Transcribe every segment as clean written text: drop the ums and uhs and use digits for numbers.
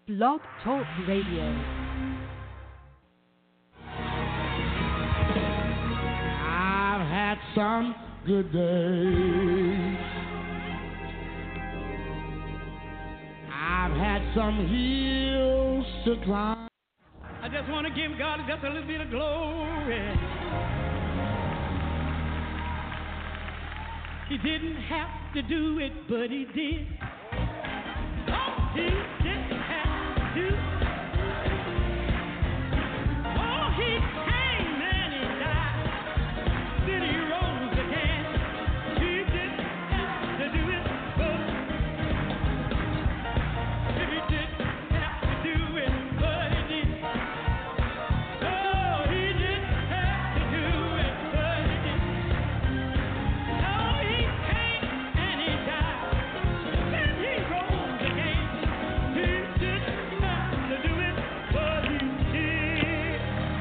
Blog Talk Radio. I've had some good days. I've had some hills to climb. I just want to give God just a little bit of glory. He didn't have to do it, but he did. Oh, he didn't have to do it. Oh, he came and he died. Then he rose again. He didn't have to do it, but if he didn't have to do it, but he did. Oh, he didn't have to do it, but he did. Oh, he came and he died. Then he rose again. He didn't have to do it, but he did.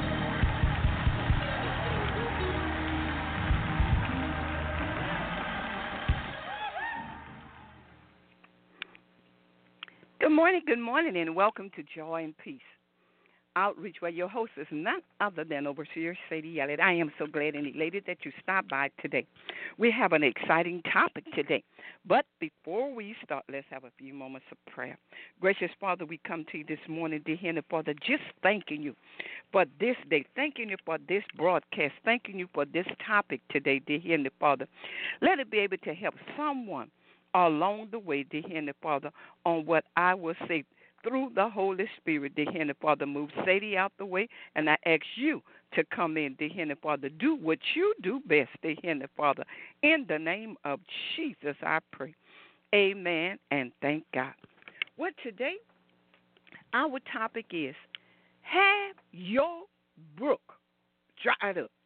Good morning, and welcome to Joy and Peace Outreach, where your host is none other than Overseer Sadie Elliott. I am so glad and elated that you stopped by today. We have an exciting topic today. But before we start, let's have a few moments of prayer. Gracious Father, we come to you this morning, dear Heavenly Father, just thanking you for this day, thanking you for this broadcast, thanking you for this topic today, dear Heavenly Father. Let it be able to help someone along the way, dear Heavenly Father, on what I will say through the Holy Spirit, dear Heavenly Father. Move Sadie out the way, and I ask you to come in, dear Heavenly Father. Do what you do best, dear Heavenly Father. In the name of Jesus, I pray. Amen, and thank God. Well, today, our topic is, have your brook dried up?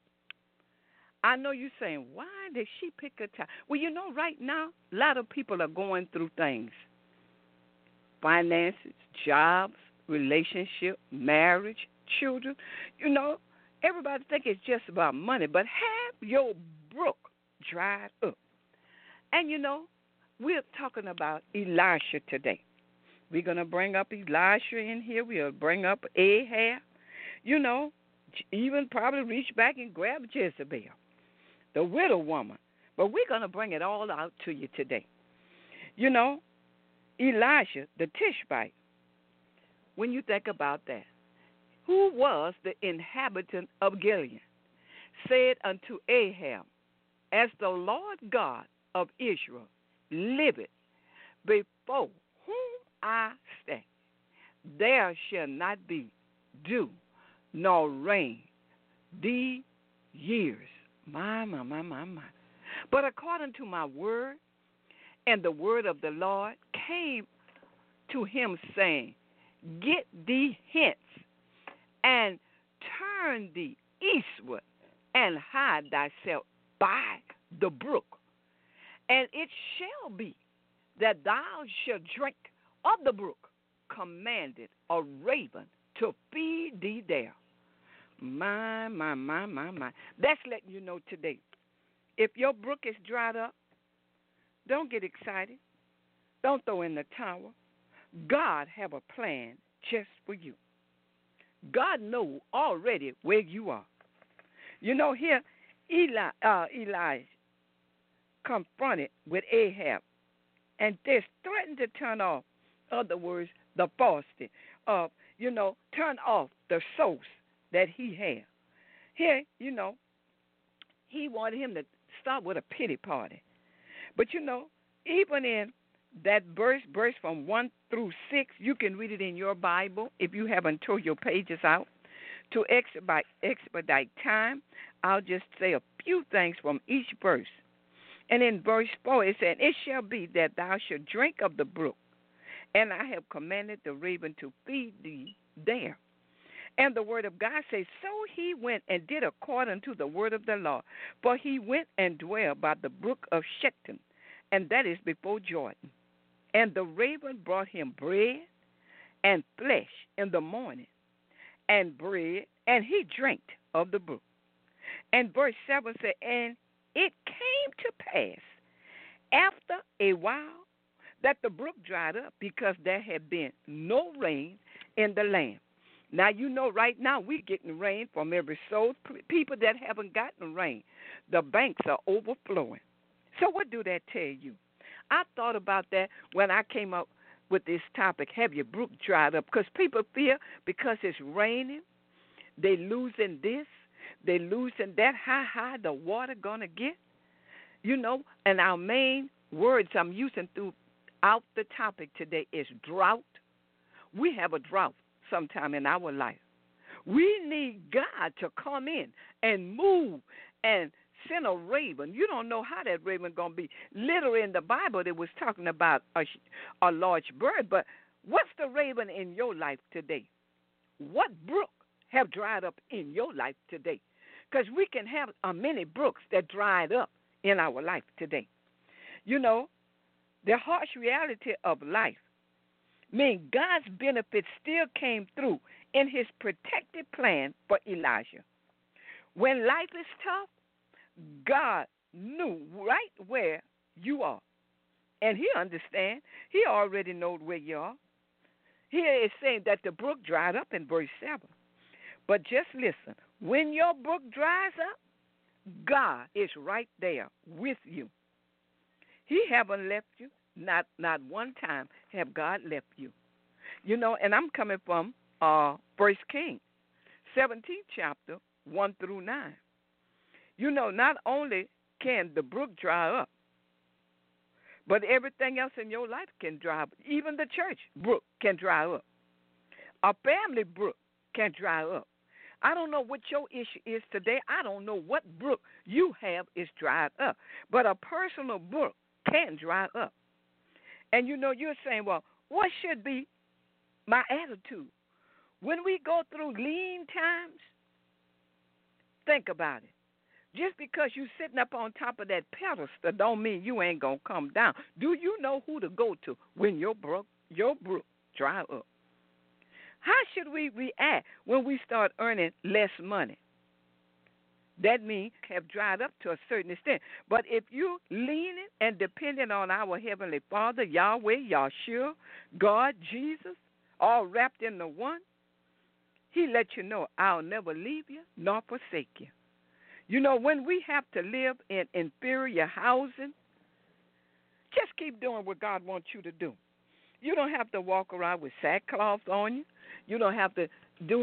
I know you're saying, why did she pick a time? Well, you know, right now, a lot of people are going through things. Finances, jobs, relationship, marriage, children. You know, everybody think it's just about money, but have your brook dried up. And, you know, we're talking about Elisha today. We're going to bring up Elisha in here. We'll bring up Ahab. You know, even probably reach back and grab Jezebel, the widow woman. But we're going to bring it all out to you today. You know, Elisha, the Tishbite, when you think about that, who was the inhabitant of Gilead, said unto Ahab, as the Lord God of Israel liveth, before whom I stand, there shall not be dew nor rain these years. My. But according to my word, and the word of the Lord came to him, saying, get thee hence, and turn thee eastward, and hide thyself by the brook. And it shall be that thou shalt drink of the brook, commanded a raven to feed thee there. My. That's letting you know today. If your brook is dried up, don't get excited. Don't throw in the towel. God have a plan just for you. God knows already where you are. You know, here, Elijah confronted with Ahab, and they're threatened to turn off, in other words, the fasting, turn off the source that he had. Here, you know, he wanted him to start with a pity party. But, you know, even in that verse from 1 through 6, you can read it in your Bible if you haven't tore your pages out. To expedite time, I'll just say a few things from each verse. And in verse 4, it said, it shall be that thou shalt drink of the brook, and I have commanded the raven to feed thee there. And the word of God says, so he went and did according to the word of the Lord. For he went and dwelt by the brook of Shittim, and that is before Jordan. And the raven brought him bread and flesh in the morning, and bread, and he drank of the brook. And verse 7 said, and it came to pass after a while that the brook dried up because there had been no rain in the land. Now, you know, right now we're getting rain from every source. People that haven't gotten rain, the banks are overflowing. So what do that tell you? I thought about that when I came up with this topic, have your brook dried up? Because people fear because it's raining, they losing this, they losing that, how high the water going to get. You know, and our main words I'm using throughout the topic today is drought. We have a drought sometime in our life. We need God to come in and move and send a raven. You don't know how that raven going to be. Literally in the Bible, it was talking about a large bird. But what's the raven in your life today? What brook have dried up in your life today? Because we can have many brooks that dried up in our life today. You know, the harsh reality of life means God's benefits still came through in his protective plan for Elijah. When life is tough, God knew right where you are. And he understands. He already knows where you are. Here it's saying that the brook dried up in verse 7. But just listen. When your brook dries up, God is right there with you. He haven't left you. Not one time have God left you. You know, and I'm coming from 1 Kings, 17th chapter, 1 through 9. You know, not only can the brook dry up, but everything else in your life can dry up. Even the church brook can dry up. A family brook can dry up. I don't know what your issue is today. I don't know what brook you have is dried up. But a personal brook can dry up. And you know, you're saying, well, what should be my attitude? When we go through lean times, think about it. Just because you're sitting up on top of that pedestal don't mean you ain't going to come down. Do you know who to go to when your brook dry up? How should we react when we start earning less money? That means have dried up to a certain extent. But if you're leaning and depending on our Heavenly Father, Yahweh, Yahshua, God, Jesus, all wrapped in the one, he let you know, I'll never leave you nor forsake you. You know, when we have to live in inferior housing, just keep doing what God wants you to do. You don't have to walk around with sackcloth on you. You don't have to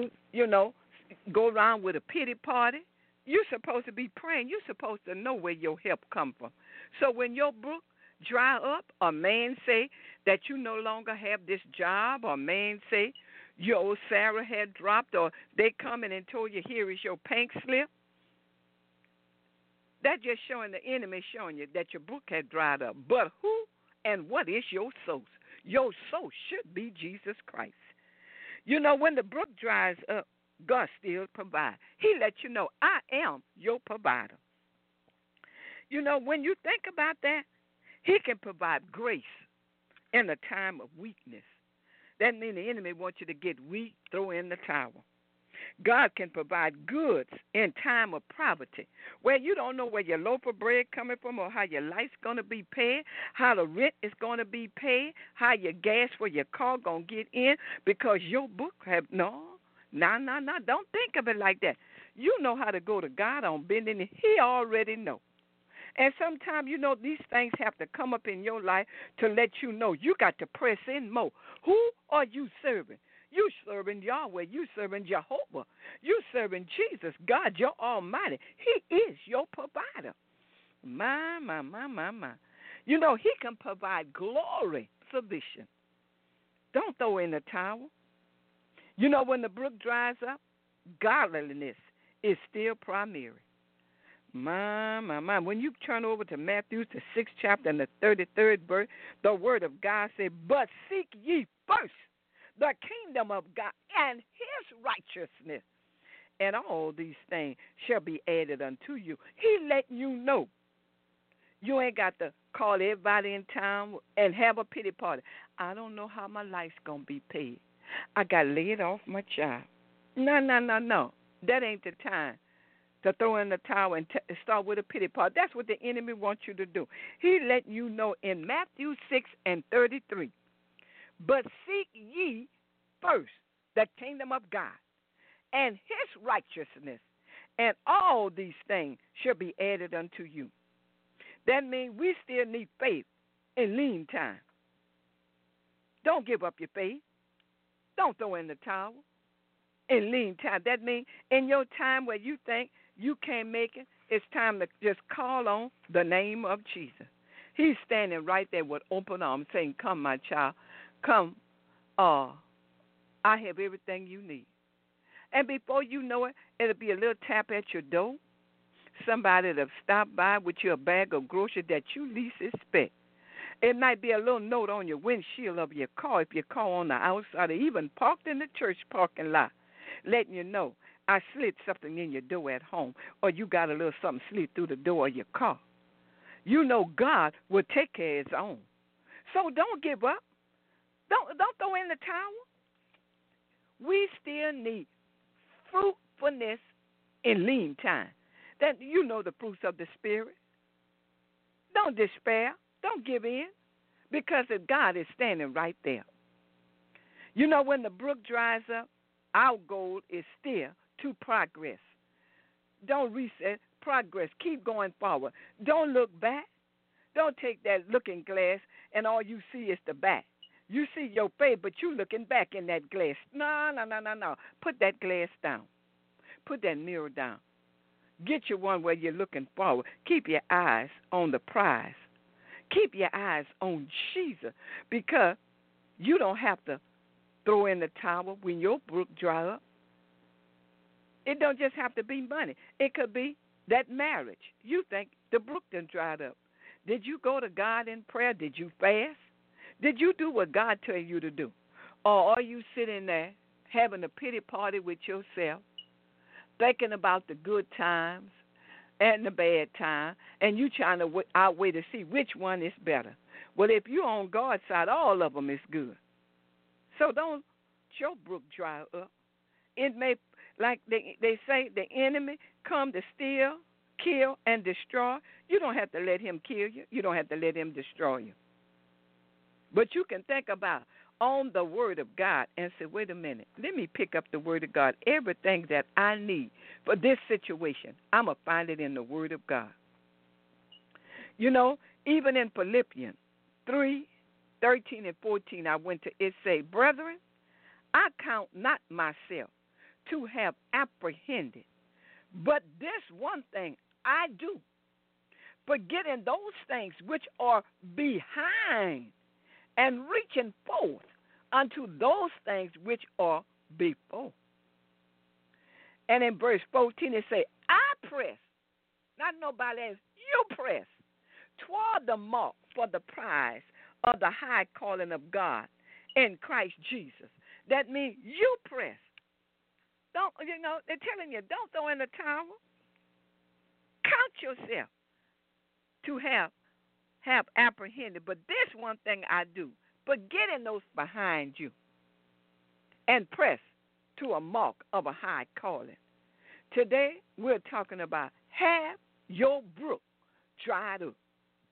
go around with a pity party. You're supposed to be praying. You're supposed to know where your help come from. So when your brook dry up, or man say that you no longer have this job, or man say your Sarah had dropped, or they come in and told you, here is your pink slip, that's just showing the enemy showing you that your brook had dried up. But who and what is your source? Your source should be Jesus Christ. You know, when the brook dries up, God still provides. He lets you know, I am your provider. You know, when you think about that, he can provide grace in a time of weakness. That means the enemy wants you to get weak, throw in the towel. God can provide goods in time of poverty, where you don't know where your loaf of bread coming from, or how your light's going to be paid, how the rent is going to be paid, how your gas for your car going to get in, because your book have, no. Don't think of it like that. You know how to go to God on bending it. He already know. And sometimes, you know, these things have to come up in your life to let you know you got to press in more. Who are you serving? You serving Yahweh. You serving Jehovah. You serving Jesus, God, your Almighty. He is your provider. My. You know, he can provide glory sufficient. Don't throw in the towel. You know, when the brook dries up, godliness is still primary. My. When you turn over to Matthew, the 6th chapter and the 33rd verse, the word of God said, but seek ye first the kingdom of God and his righteousness, and all these things shall be added unto you. He letting you know. You ain't got to call everybody in town and have a pity party. I don't know how my life's going to be paid. I got laid off my job. No. That ain't the time to throw in the towel and start with a pity party. That's what the enemy wants you to do. He letting you know in Matthew 6:33, but seek ye first the kingdom of God and his righteousness, and all these things shall be added unto you. That means we still need faith in lean time. Don't give up your faith. Don't throw in the towel in lean time. That means in your time where you think you can't make it, it's time to just call on the name of Jesus. He's standing right there with open arms saying, come, my child, come. I have everything you need. And before you know it, it'll be a little tap at your door. Somebody that'll stop by with you a bag of groceries that you least expect. It might be a little note on your windshield of your car if your car on the outside or even parked in the church parking lot, letting you know, I slid something in your door at home, or you got a little something slid through the door of your car. You know God will take care of his own. So don't give up. Don't throw in the towel. We still need fruitfulness in lean time. That you know the fruits of the Spirit. Don't despair. Don't give in, because God is standing right there. You know, when the brook dries up, our goal is still to progress. Don't reset. Progress. Keep going forward. Don't look back. Don't take that looking glass and all you see is the back. You see your face, but you looking back in that glass. No. Put that glass down. Put that mirror down. Get you one where you're looking forward. Keep your eyes on the prize. Keep your eyes on Jesus, because you don't have to throw in the towel when your brook dry up. It don't just have to be money. It could be that marriage. You think the brook done dried up. Did you go to God in prayer? Did you fast? Did you do what God told you to do? Or are you sitting there having a pity party with yourself, thinking about the good times and the bad time, and you trying to outweigh to see which one is better? Well, if you're on God's side, all of them is good. So don't your brook dry up. It may, like they say, the enemy come to steal, kill, and destroy. You don't have to let him kill you. You don't have to let him destroy you. But you can think about on the Word of God and say, wait a minute, let me pick up the Word of God. Everything that I need for this situation, I'm going to find it in the Word of God. You know, even in Philippians 3:13 and 14, I went to, it say, brethren, I count not myself to have apprehended, but this one thing I do, forgetting those things which are behind and reaching forth unto those things which are before. And in verse 14 it say, I press, not nobody else, you press toward the mark for the prize of the high calling of God in Christ Jesus. That means you press. Don't, they're telling you, don't throw in the towel. Count yourself to have apprehended. But this one thing I do, forgetting those behind you, and press to a mark of a high calling. Today, we're talking about have your brook dried up.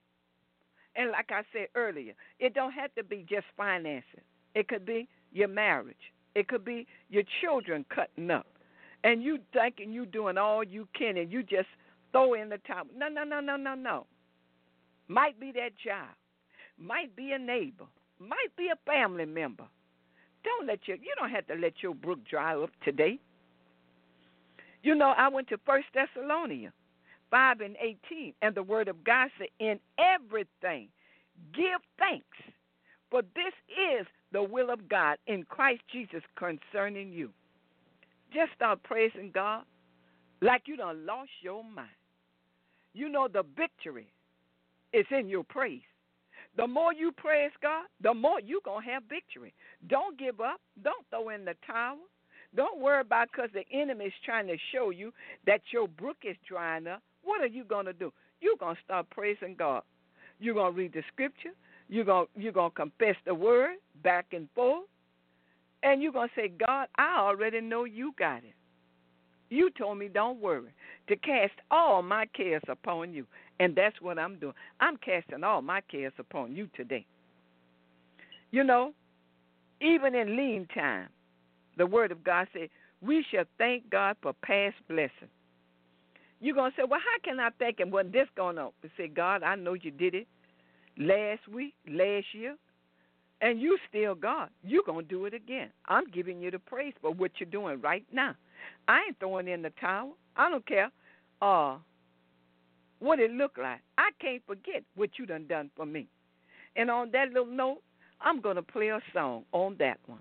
And like I said earlier, it don't have to be just finances. It could be your marriage. It could be your children cutting up. And you thinking you doing all you can and you just throw in the towel. No. Might be that job. Might be a neighbor. Might be a family member. You don't have to let your brook dry up today. You know, I went to 1 Thessalonians 5:18, and the word of God said, in everything give thanks, for this is the will of God in Christ Jesus concerning you. Just start praising God like you done lost your mind. You know the victory is in your praise. The more you praise God, the more you're going to have victory. Don't give up. Don't throw in the towel. Don't worry about because the enemy is trying to show you that your brook is drying up. What are you going to do? You're going to start praising God. You're going to read the scripture. You're going to confess the word back and forth. And you're going to say, God, I already know you got it. You told me don't worry, to cast all my cares upon you. And that's what I'm doing. I'm casting all my cares upon you today. You know, even in lean time, the word of God said, we shall thank God for past blessings. You're going to say, well, how can I thank him when this going on? You say, God, I know you did it last week, last year, and you still God. You're going to do it again. I'm giving you the praise for what you're doing right now. I ain't throwing in the towel. I don't care what it look like. I can't forget what you done for me. And on that little note, I'm going to play a song on that one.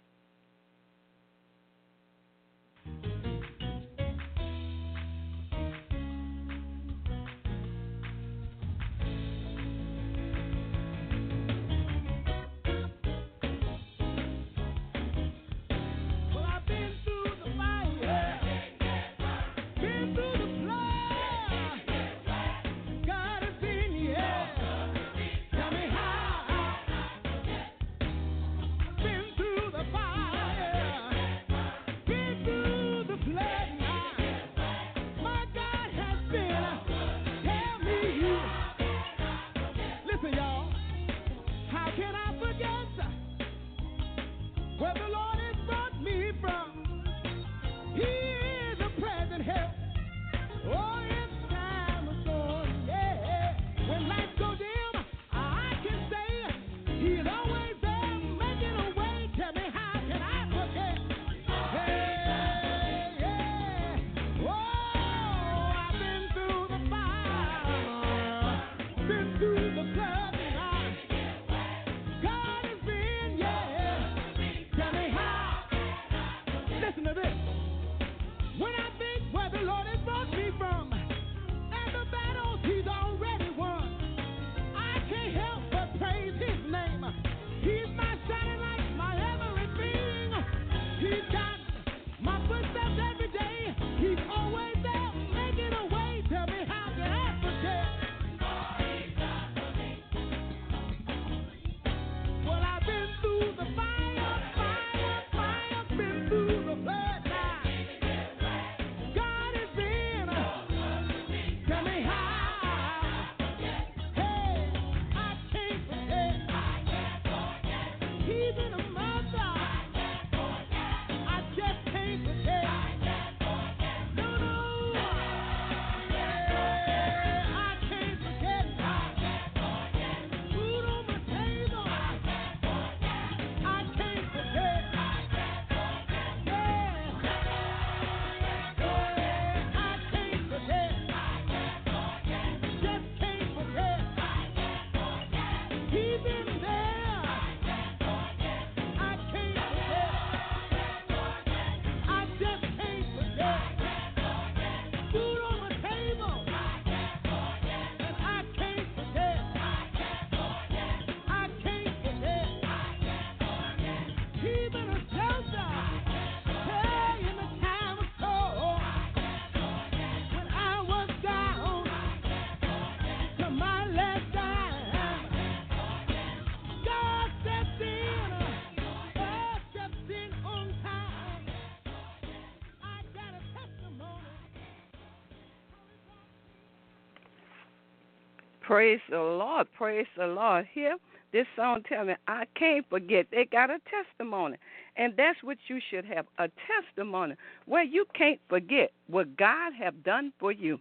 Praise the Lord. Praise the Lord. Here, this song tell me, I can't forget. They got a testimony. And that's what you should have, a testimony where you can't forget what God have done for you.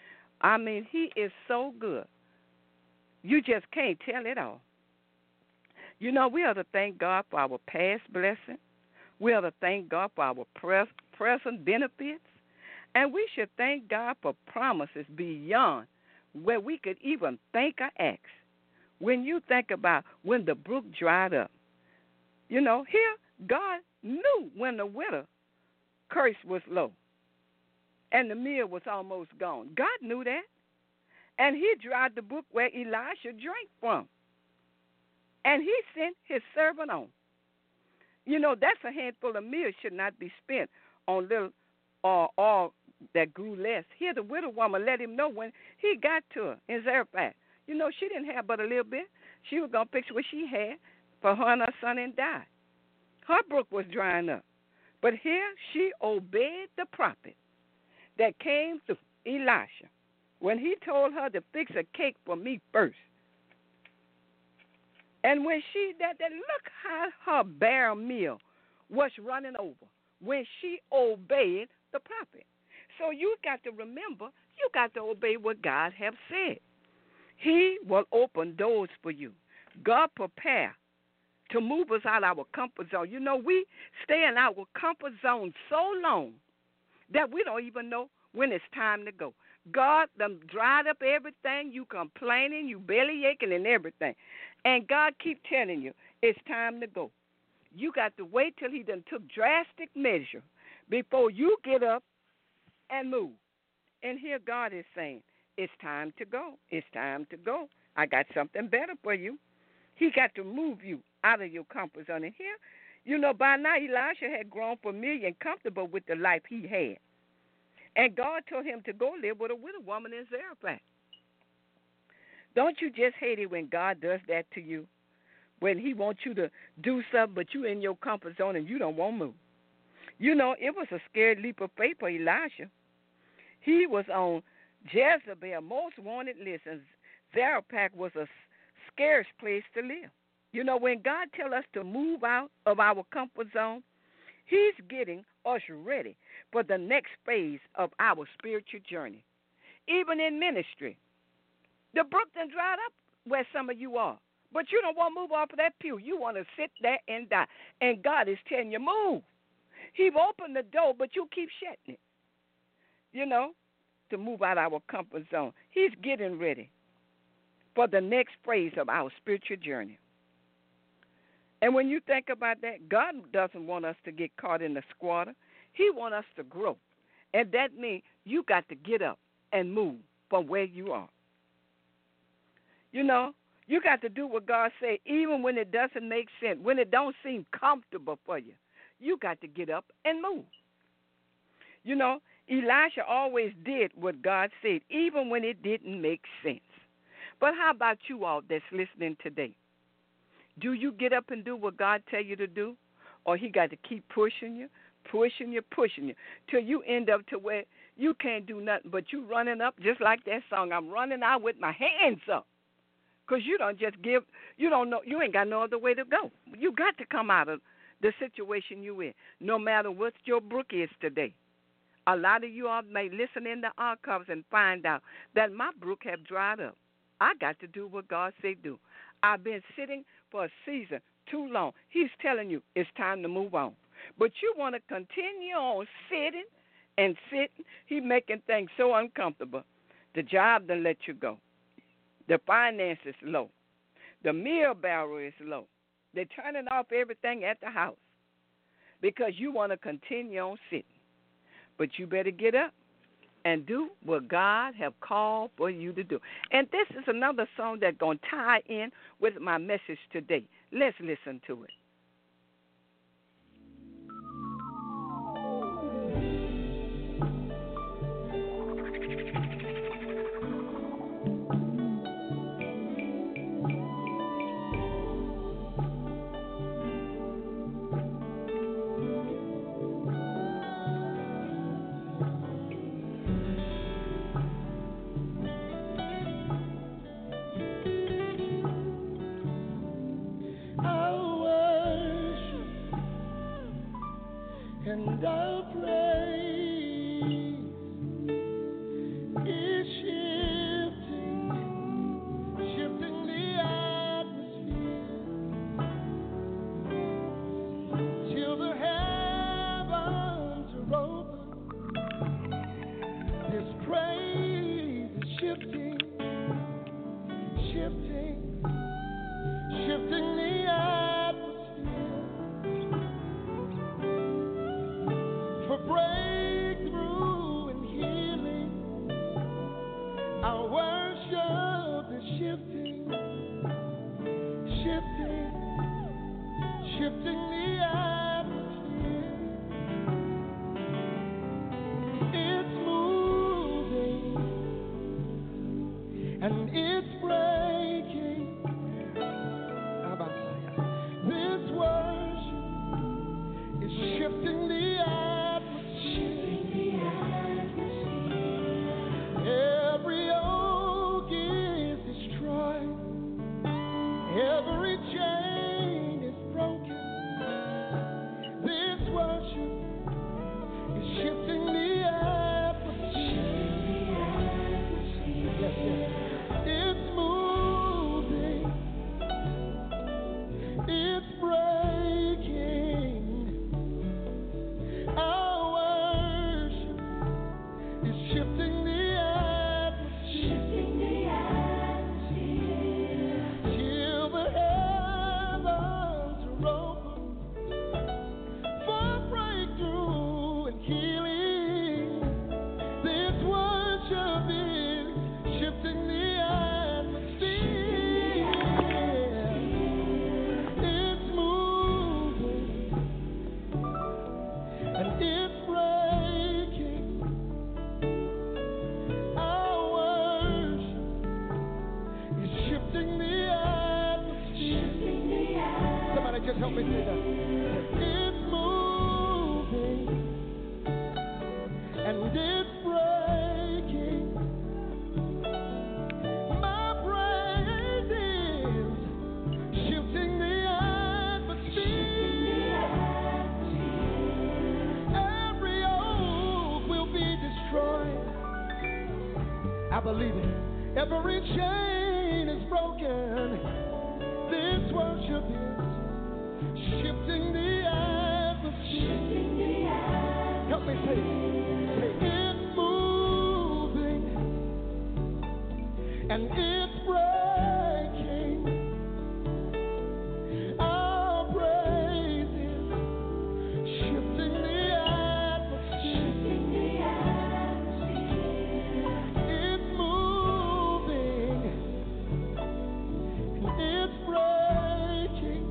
I mean, he is so good. You just can't tell it all. You know, we ought to thank God for our past blessing. We ought to thank God for our present benefits. And we should thank God for promises beyond where we could even think or ask. When you think about when the brook dried up, you know, here God knew when the winter curse was low and the meal was almost gone. God knew that. And he dried the brook where Elisha drank from. And he sent his servant on. You know, that's a handful of meal should not be spent on little or that grew less. Here the widow woman let him know when he got to her in Zarephath. You know, she didn't have but a little bit. She was going to fix what she had for her and her son and die. Her brook was drying up. But here she obeyed the prophet. that came through Elisha when he told her to fix a cake for me first. And when she that look how her bare meal was running over when she obeyed the prophet. So you got to remember, you got to obey what God have said. He will open doors for you. God prepare to move us out of our comfort zone. You know, we stay in our comfort zone so long that we don't even know when it's time to go. God done dried up everything. You complaining, you belly aching and everything. And God keep telling you, it's time to go. You got to wait till he done took drastic measure before you get up and move. And here God is saying, it's time to go. It's time to go. I got something better for you. He got to move you out of your comfort zone. And here, you know, by now Elisha had grown familiar and comfortable with the life he had. And God told him to go live with a widow woman in Zarephath. Don't you just hate it when God does that to you? When he wants you to do something, but you in your comfort zone and you don't want to move. You know, it was a scared leap of faith for Elisha. He was on Jezebel's most wanted list, and Zarephath was a scarce place to live. You know, when God tells us to move out of our comfort zone, he's getting us ready for the next phase of our spiritual journey. Even in ministry, the brook done dried up where some of you are, but you don't want to move off of that pew. You want to sit there and die, and God is telling you, move. He's opened the door, but you keep shutting it, you know, to move out of our comfort zone. He's getting ready for the next phase of our spiritual journey. And when you think about that, God doesn't want us to get caught in the squatter. He wants us to grow. And that means you got to get up and move from where you are. You know, you got to do what God said, even when it doesn't make sense, when it don't seem comfortable for you. You got to get up and move. You know, Elisha always did what God said, even when it didn't make sense. But how about you all that's listening today? Do you get up and do what God tell you to do? Or he got to keep pushing you, till you end up to where you can't do nothing, but you running up just like that song, I'm running out with my hands up. Because you don't just give, you don't know, you ain't got no other way to go. You got to come out of the situation you in, no matter what your brook is today. A lot of you all may listen in the archives and find out that my brook have dried up. I got to do what God say do. I've been sitting for a season too long. He's telling you it's time to move on. But you want to continue on sitting and sitting. He's making things so uncomfortable. The job done let you go. The finance is low. The meal barrel is low. They're turning off everything at the house because you want to continue on sitting. But you better get up and do what God have called for you to do. And this is another song that's going to tie in with my message today. Let's listen to it. And our praise is shifting the atmosphere till the heavens are open. This praise is shifting the atmosphere. For breakthrough and healing, our worship is shifting the atmosphere. It's moving and it's breaking. How about that? This worship is shifting the atmosphere. worship is shifting the atmosphere. Yes, yes. It's moving. It's breaking. Our worship is shifting the atmosphere. Till the heavens are open for breakthrough and healing. This worship is shifting the atmosphere. It's moving and it's breaking. Our worship is shifting the atmosphere. Somebody just help me say that. It's moving and it's breaking. My praise is shifting the atmosphere. Every oak will be destroyed. I believe it. Every chain is broken. This worship is shifting the atmosphere. Help me say it. Say it's moving and it's breaking. Our praise is shifting the atmosphere. It's moving and it's breaking.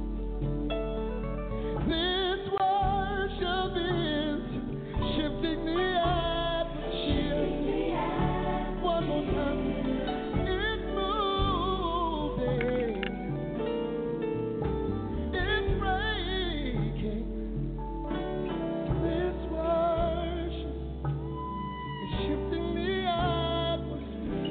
This worship is shifting the atmosphere. One more time. It's moving. It's breaking. This worship is shifting the atmosphere.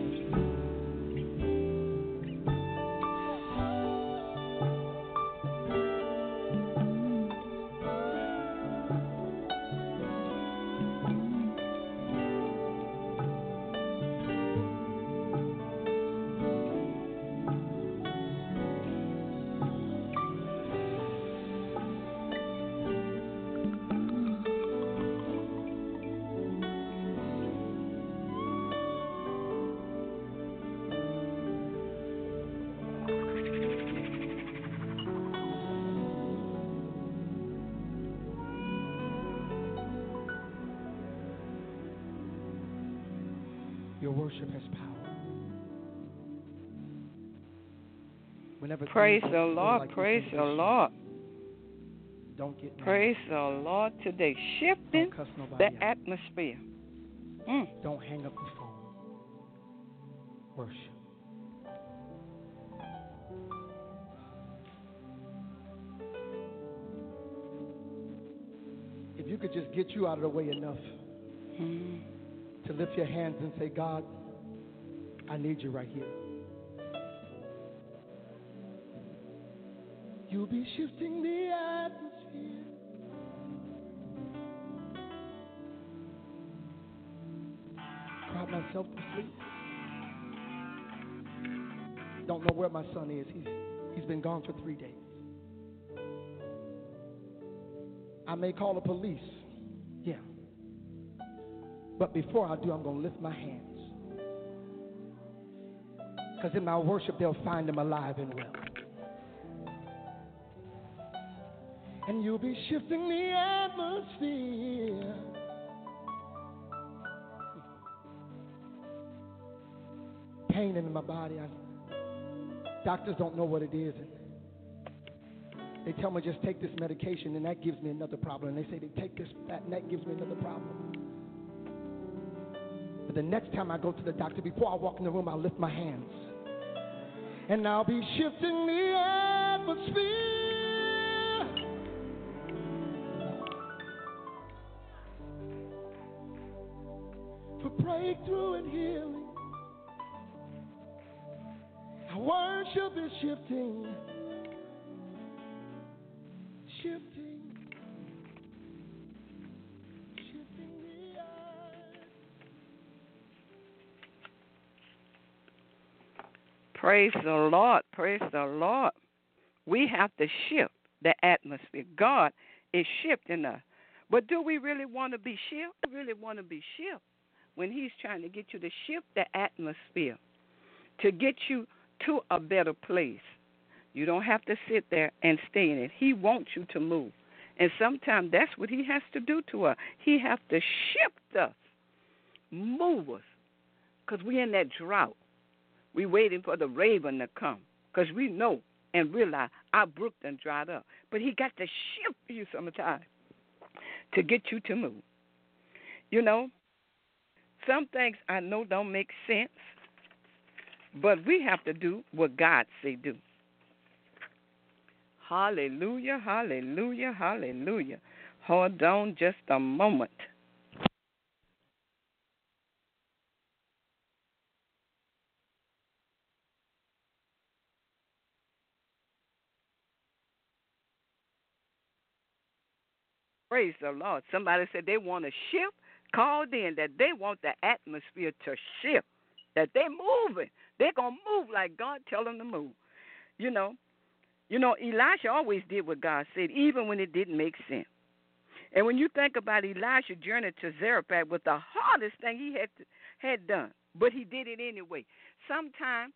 Your worship has power. Whenever Praise things the don't feel Lord. like you Praise think the they should, Lord. don't get mad. Praise the Lord today. Shifting Don't cuss nobody the out. atmosphere. Don't hang up the phone. Worship. If you could just get you out of the way enough Mm. to lift your hands and say, God, I need you right here. You'll be shifting the atmosphere. Cried myself to sleep. Don't know where my son is. He's been gone for 3 days. I may call the police. Yeah. But before I do, I'm going to lift my hands. Because in my worship, they'll find him alive and well. And you'll be shifting the atmosphere. Pain in my body. Doctors don't know what it is. And they tell me just take this medication and that gives me another problem. And they say they take this, that, and that gives me another problem. But the next time I go to the doctor, before I walk in the room, I'll lift my hands. And I'll be shifting the atmosphere. For breakthrough and healing. Our worship is shifting. Shifting. Praise the Lord. Praise the Lord. We have to shift the atmosphere. God is shifting us. But do we really want to be shifted? We really want to be shifted when he's trying to get you to shift the atmosphere, to get you to a better place. You don't have to sit there and stay in it. He wants you to move. And sometimes that's what he has to do to us. He has to shift us, move us, because we're in that drought. We're waiting for the raven to come because we know and realize our brook done dried up. But he got to shift you sometimes to get you to move. You know, some things I know don't make sense, but we have to do what God say do. Hallelujah, hallelujah, hallelujah. Hold on just a moment. Praise the Lord. Somebody said they want to shift, called in that they want the atmosphere to shift, that they're moving. They're going to move like God tell them to move. You know, Elijah always did what God said, even when it didn't make sense. And when you think about Elijah's journey to Zarephath, was the hardest thing he had done, but he did it anyway. Sometimes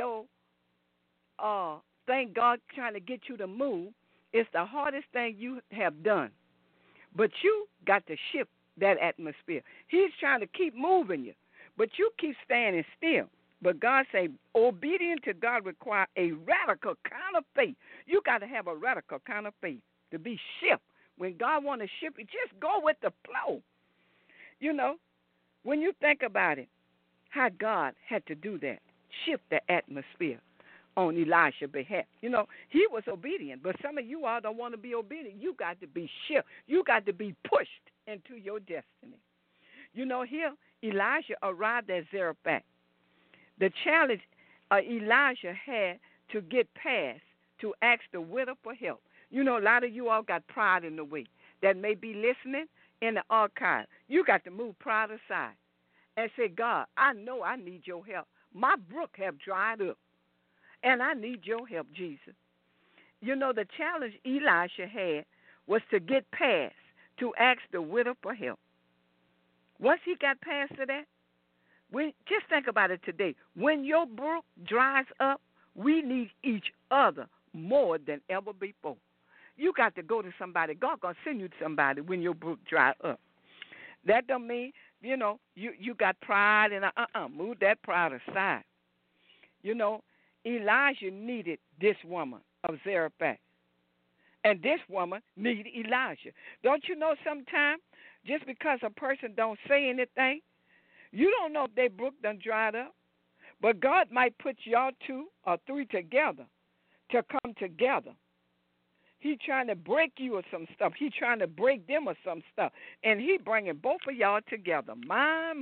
thank God trying to get you to move is the hardest thing you have done. But you got to shift that atmosphere. He's trying to keep moving you, but you keep standing still. But God say, obedience to God requires a radical kind of faith. You got to have a radical kind of faith to be shift. When God want to shift you, just go with the flow. You know, when you think about it, how God had to do that, shift the atmosphere on Elisha's behalf. You know, he was obedient, but some of you all don't want to be obedient. You got to be shift. You got to be pushed into your destiny. You know, here Elijah arrived at Zarephath. The challenge Elijah had to get past to ask the widow for help. You know, a lot of you all got pride in the way that may be listening in the archive. You got to move pride aside and say, God, I know I need your help. My brook have dried up, and I need your help, Jesus. You know, the challenge Elisha had was to get past to ask the widow for help. Once he got past to that, just think about it today. When your brook dries up, we need each other more than ever before. You got to go to somebody. God going to send you to somebody when your brook dry up. That don't mean, you know, you got pride and move that pride aside. You know, Elijah needed this woman of Zarephath. And this woman needed Elijah. Don't you know sometimes just because a person don't say anything, you don't know if their brook done dried up. But God might put y'all 2 or 3 together to come together. He trying to break you of some stuff. He trying to break them of some stuff. And he bringing both of y'all together. My.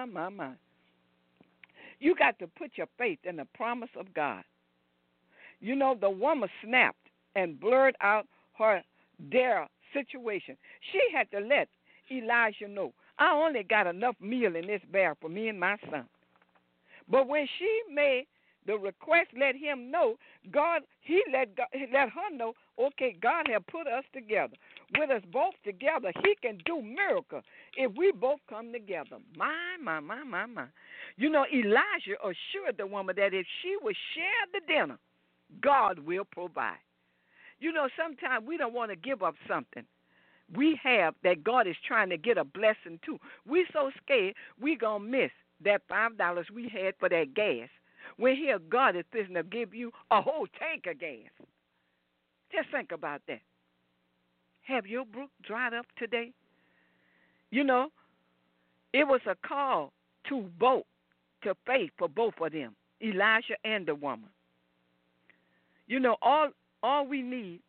You got to put your faith in the promise of God. You know, the woman snapped and blurred out their situation. She had to let Elijah know, I only got enough meal in this barrel for me and my son. But when she made the request, let him know, he let her know, okay, God has put us together. With us both together, he can do miracles if we both come together. My. You know, Elijah assured the woman that if she would share the dinner, God will provide. You know, sometimes we don't want to give up something we have that God is trying to get a blessing to. We so scared we going to miss that $5 we had for that gas. When here God is fixing to give you a whole tank of gas. Just think about that. Have your brook dried up today? You know, it was a call to faith for both of them, Elijah and the woman. You know, all we need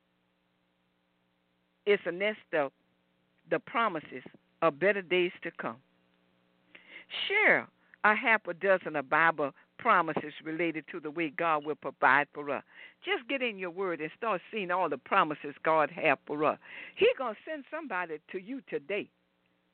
is a nest of the promises of better days to come. Share a half a dozen of Bible promises related to the way God will provide for us. Just get in your word and start seeing all the promises God has for us. He's going to send somebody to you today.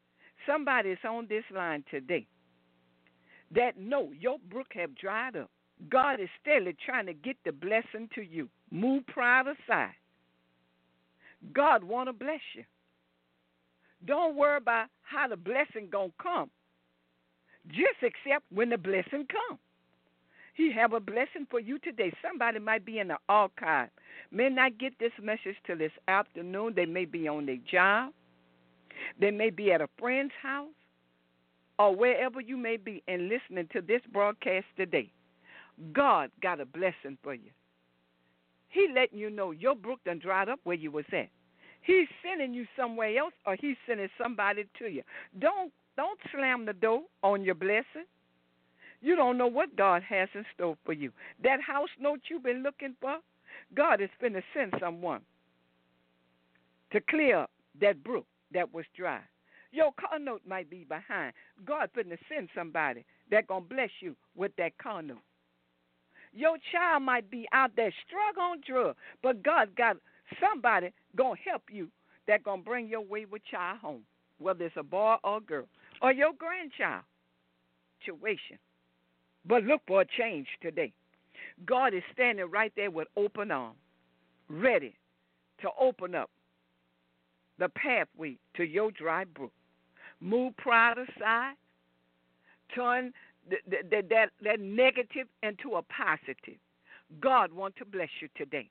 Somebody is on this line today that know your brook have dried up. God is steadily trying to get the blessing to you. Move pride aside. God want to bless you. Don't worry about how the blessing going to come. Just accept when the blessing comes. He have a blessing for you today. Somebody might be in the archive, may not get this message till this afternoon. They may be on their job. They may be at a friend's house or wherever you may be and listening to this broadcast today. God got a blessing for you. He letting you know your brook done dried up where you was at. He's sending you somewhere else, or he's sending somebody to you. Don't slam the door on your blessing. You don't know what God has in store for you. That house note you've been looking for, God is finna send someone to clear up that brook that was dry. Your car note might be behind. God finna send somebody that gonna bless you with that car note. Your child might be out there struggling on drugs, but God got somebody going to help you that going to bring your wayward child home, whether it's a boy or a girl, or your grandchild situation. But look for a change today. God is standing right there with open arms, ready to open up the pathway to your dry brook. Move pride aside. Turn that negative into a positive. God wants to bless you today.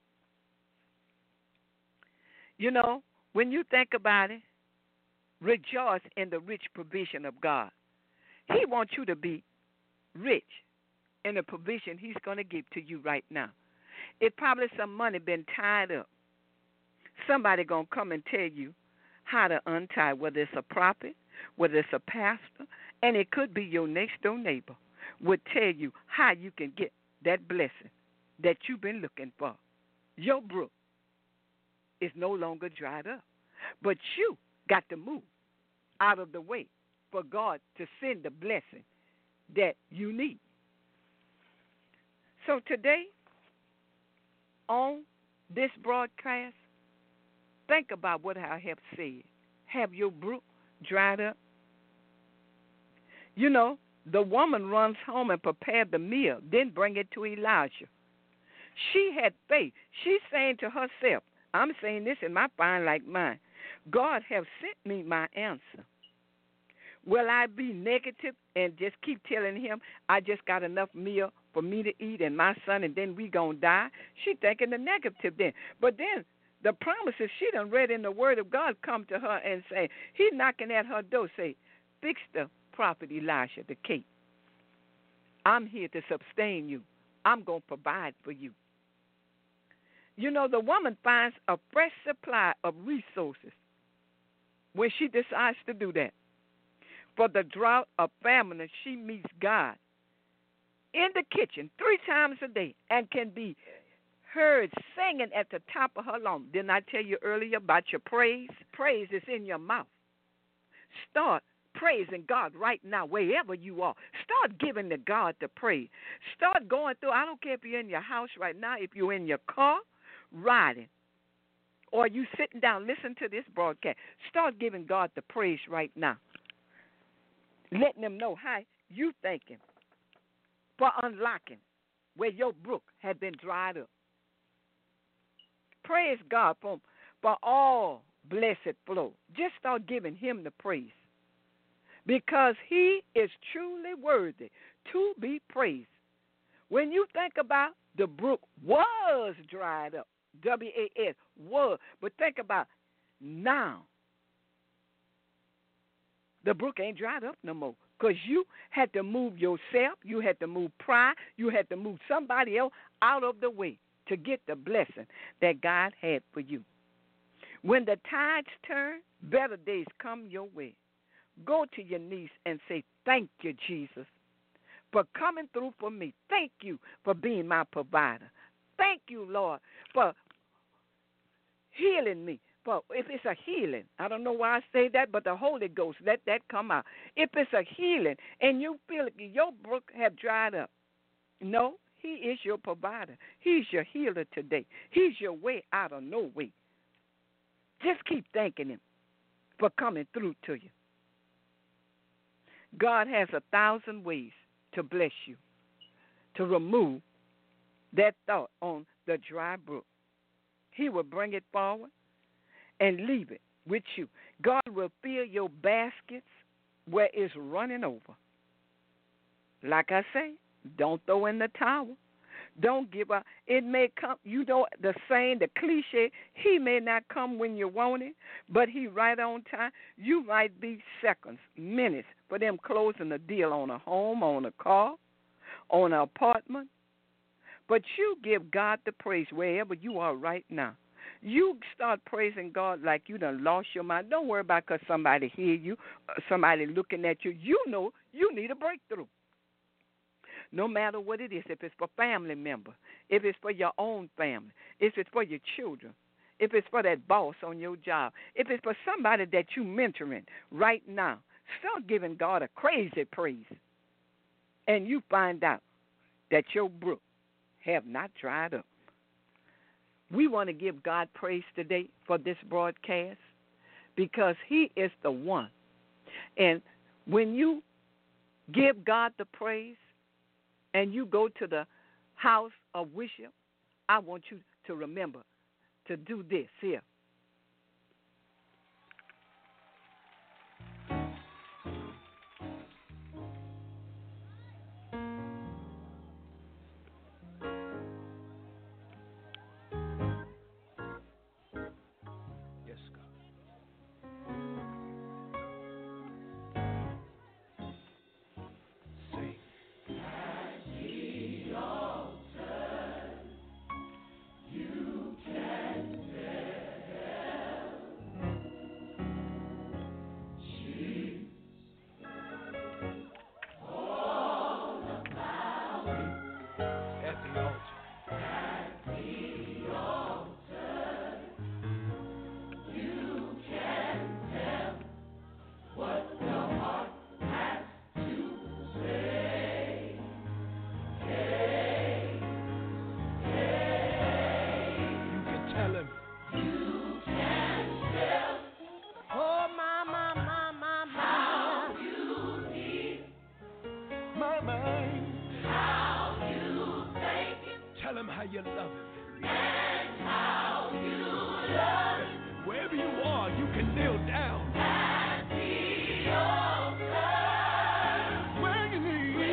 You know, when you think about it, rejoice in the rich provision of God. He wants you to be rich in the provision he's going to give to you right now. It probably some money been tied up. Somebody going to come and tell you how to untie, whether it's a prophet, whether it's a pastor, and it could be your next door neighbor, would tell you how you can get that blessing that you've been looking for. Your brook is no longer dried up, but you got to move out of the way for God to send the blessing that you need. So today, on this broadcast, think about what I have said. Have your brook dried up? You know, the woman runs home and prepared the meal, then bring it to Elijah. She had faith. She's saying to herself, I'm saying this in my fine like mine, God have sent me my answer. Will I be negative and just keep telling him I just got enough meal for me to eat and my son and then we going to die? She thinking the negative then. But then the promises she done read in the word of God come to her and say, he knocking at her door, say, fix the prophet Elisha, the cake. I'm here to sustain you. I'm going to provide for you. You know, the woman finds a fresh supply of resources when she decides to do that. For the drought of famine, she meets God in the kitchen 3 times a day and can be heard singing at the top of her lungs. Didn't I tell you earlier about your praise? Praise is in your mouth. Start praising God right now, wherever you are. Start giving to God the praise. Start going through. I don't care if you're in your house right now, if you're in your car riding, or you sitting down, listen to this broadcast. Start giving God the praise right now. Letting them know how you thinking for unlocking where your brook had been dried up. Praise God for all blessed flow. Just start giving him the praise, because he is truly worthy to be praised. When you think about the brook was dried up, W-A-S, was, but think about now. The brook ain't dried up no more, because you had to move yourself, you had to move pride, you had to move somebody else out of the way to get the blessing that God had for you. When the tides turn, better days come your way. Go to your knees and say, thank you, Jesus, for coming through for me. Thank you for being my provider. Thank you, Lord, for healing me. But if it's a healing, I don't know why I say that, but the Holy Ghost, let that come out. If it's a healing and you feel like your brook have dried up, no, he is your provider. He's your healer today. He's your way out of no way. Just keep thanking him for coming through to you. God has 1,000 ways to bless you. to remove that thought on the dry brook. He will bring it forward and leave it with you. God will fill your baskets where it's running over. Like I say, don't throw in the towel. Don't give up. It may come, you know, the saying, the cliche, he may not come when you want it, but he right on time. You might be seconds, minutes for them closing a deal on a home, on a car, on an apartment. But you give God the praise wherever you are right now. You start praising God like you done lost your mind. Don't worry about because somebody hear you, somebody looking at you. You know you need a breakthrough. No matter what it is, if it's for family member, if it's for your own family, if it's for your children, if it's for that boss on your job, if it's for somebody that you mentoring right now, start giving God a crazy praise. And you find out that your brook have not dried up. We want to give God praise today for this broadcast because he is the one. And when you give God the praise, and you go to the house of worship, I want you to remember to do this here. Yes, God. Sing. At the altar. You can tell him. Oh, my. My mind. Tell him how you love him. Wherever you are, you can kneel down. Where you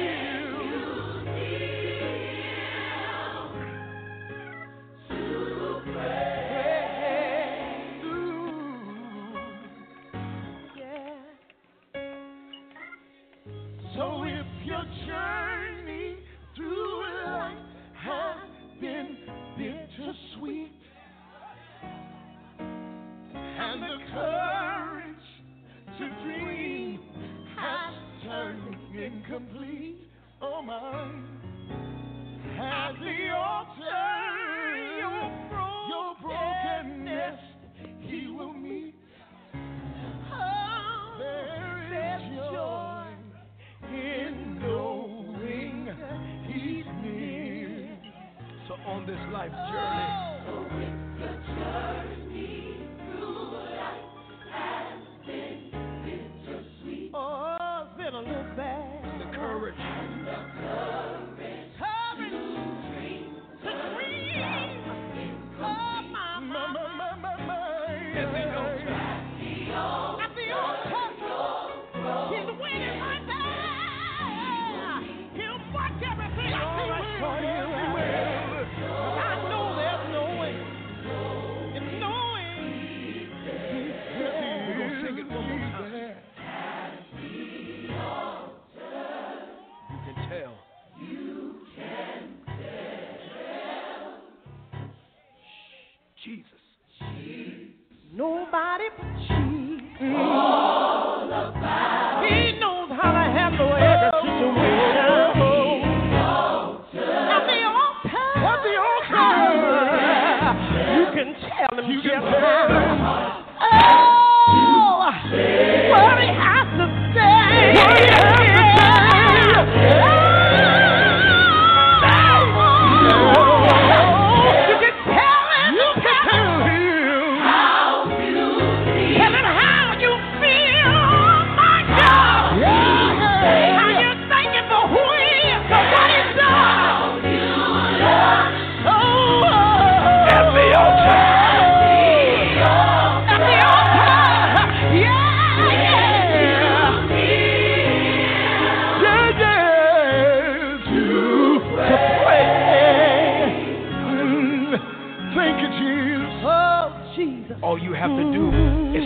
So if your journey through life has been bittersweet, and the courage to dream has turned incomplete, oh my, at the altar, your brokenness he will meet. Oh, there is joy in knowing he's near. So on this life journey, Oh, it's been a little bad. the courage Jesus. Nobody but Jesus. All about. He knows how to handle every situation. At the altar. You can tell him just how. Oh, what he has to say. How you feel.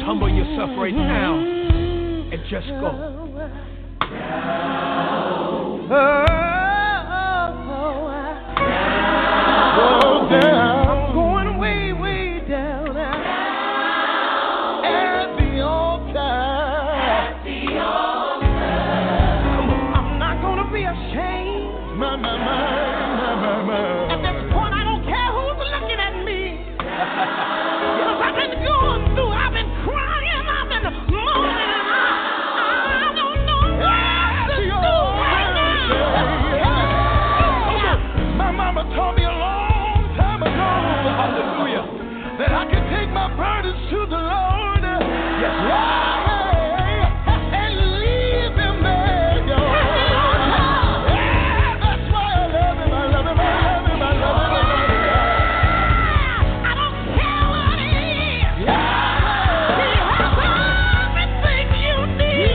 humble yourself right now and just go. I'm going way, way down at the altar. I'm not going to be ashamed. At this point, I don't care who's looking at me. Because I've been going through, I've been crying, I've been moaning, and I don't know what to do right now. My mama told me a long time ago, hallelujah, that I could take my burdens to the Lord. Yes, and leave him there, yo. That's why I love him, I love him, I love him, I love him, I love him. I don't care what it is. He has everything you need.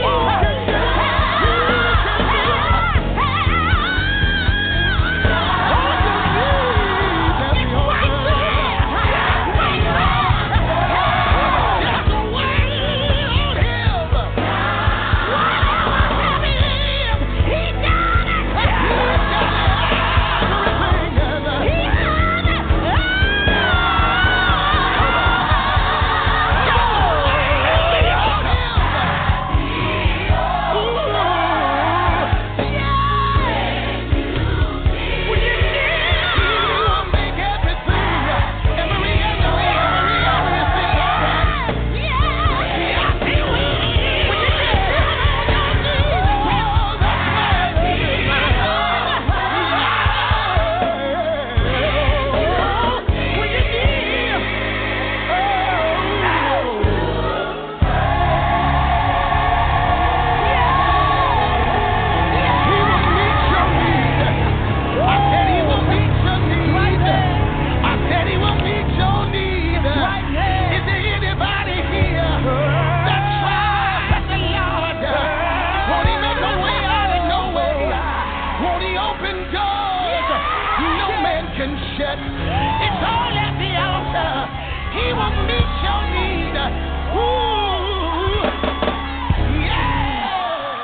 It's all at the altar. He will meet your need. Ooh, yeah.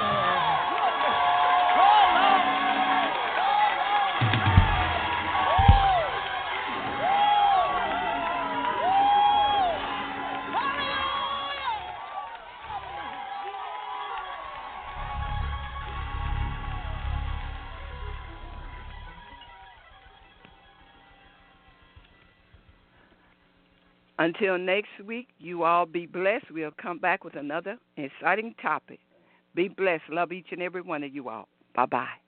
Until next week, you all be blessed. We'll come back with another exciting topic. Be blessed. Love each and every one of you all. Bye-bye.